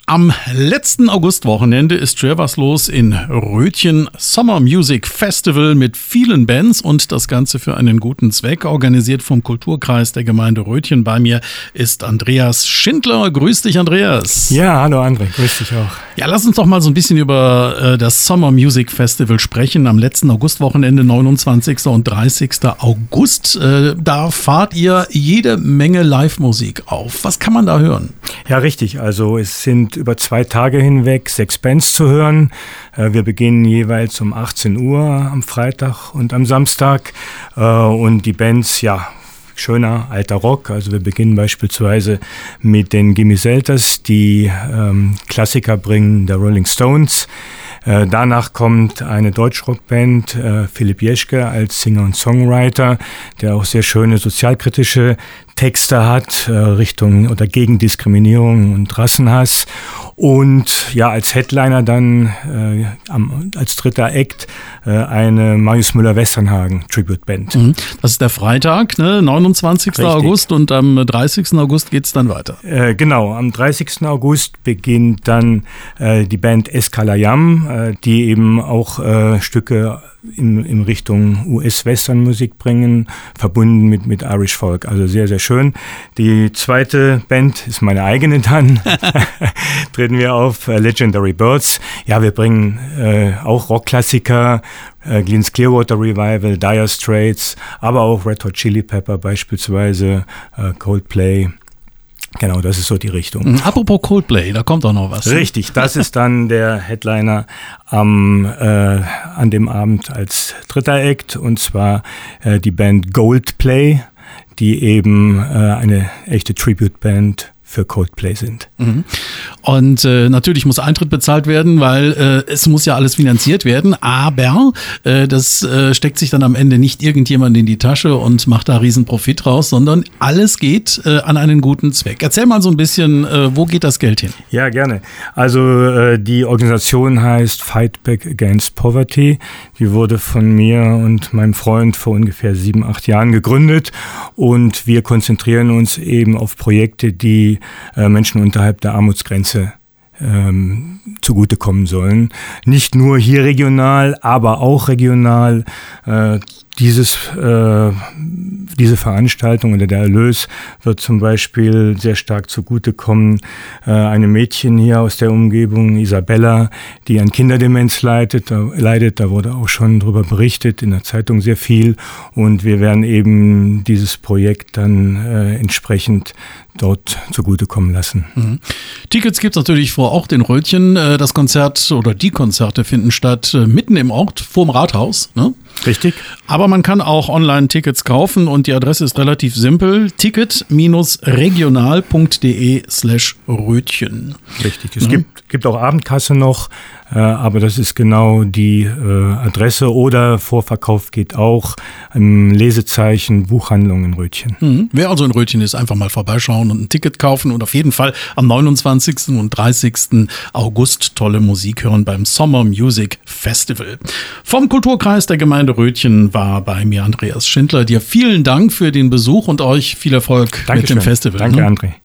Am letzten Augustwochenende ist schwer was los in Röthen. Summer Music Festival mit vielen Bands und das Ganze für einen guten Zweck, organisiert vom Kulturkreis der Gemeinde Röthen. Bei mir ist Andreas Schindler. Grüß dich, Andreas. Ja, hallo André, grüß dich auch. Ja, lass uns doch mal so ein bisschen über das Summer Music Festival sprechen. Am letzten Augustwochenende, 29. und 30. August, da fahrt ihr jede Menge Live-Musik auf. Was kann man da hören? Ja, richtig. Also es sind über 2 Tage hinweg 6 Bands zu hören. Wir beginnen jeweils um 18 Uhr am Freitag und am Samstag. Und die Bands, ja, schöner alter Rock. Also wir beginnen beispielsweise mit den Gimme Zelters, die Klassiker bringen, der Rolling Stones. Danach kommt eine Deutschrockband, Philipp Jeschke als Singer und Songwriter, der auch sehr schöne sozialkritische Texte hat, Richtung oder gegen Diskriminierung und Rassenhass. Und ja, als Headliner dann als dritter Act eine Marius Müller-Westernhagen Tribute-Band. Das ist der Freitag, ne? 29. Richtig. August, und am 30. August geht es dann weiter. Genau, am 30. August beginnt dann die Band Eskalayam, die eben auch Stücke in Richtung US-Western-Musik bringen, verbunden mit Irish Folk. Also sehr, sehr schön. Die zweite Band ist meine eigene dann. Treten wir auf, Legendary Birds. Ja, wir bringen auch Rockklassiker, Glean's Clearwater Revival, Dire Straits, aber auch Red Hot Chili Pepper beispielsweise, Coldplay. Genau, das ist so die Richtung. Apropos Coldplay, da kommt auch noch was. Richtig, das ist dann der Headliner an dem Abend als dritter Act, und zwar die Band Goldplay, die eben eine echte Tribute-Band für Coldplay sind. Und natürlich muss Eintritt bezahlt werden, weil es muss ja alles finanziert werden, aber das steckt sich dann am Ende nicht irgendjemand in die Tasche und macht da riesen Profit raus, sondern alles geht an einen guten Zweck. Erzähl mal so ein bisschen, wo geht das Geld hin? Ja, gerne. Also die Organisation heißt Fight Back Against Poverty. Die wurde von mir und meinem Freund vor ungefähr 7-8 Jahren gegründet, und wir konzentrieren uns eben auf Projekte, die Menschen unterhalb der Armutsgrenze zugutekommen sollen. Nicht nur hier regional, aber auch regional. Diese Veranstaltung oder der Erlös wird zum Beispiel sehr stark zugutekommen einem Mädchen hier aus der Umgebung, Isabella, die an Kinderdemenz leidet. Da wurde auch schon drüber berichtet, in der Zeitung sehr viel. Und wir werden eben dieses Projekt dann entsprechend dort zugutekommen lassen. Tickets gibt es natürlich vor Ort in Röthen. Das Konzert oder die Konzerte finden statt mitten im Ort, vorm Rathaus. Ne? Richtig. Aber man kann auch online Tickets kaufen, und die Adresse ist relativ simpel: ticket-regional.de/Röthen. Richtig. Es gibt auch Abendkasse noch, aber das ist genau die Adresse, oder Vorverkauf geht auch im Lesezeichen Buchhandlung in Röthen. Wer also in Röthen ist, einfach mal vorbeischauen und ein Ticket kaufen und auf jeden Fall am 29. und 30. August tolle Musik hören beim Summer Music Festival. Vom Kulturkreis der Gemeinde Röthen war bei mir Andreas Schindler. Dir vielen Dank für den Besuch und euch viel Erfolg mit dem Festival. Danke, André.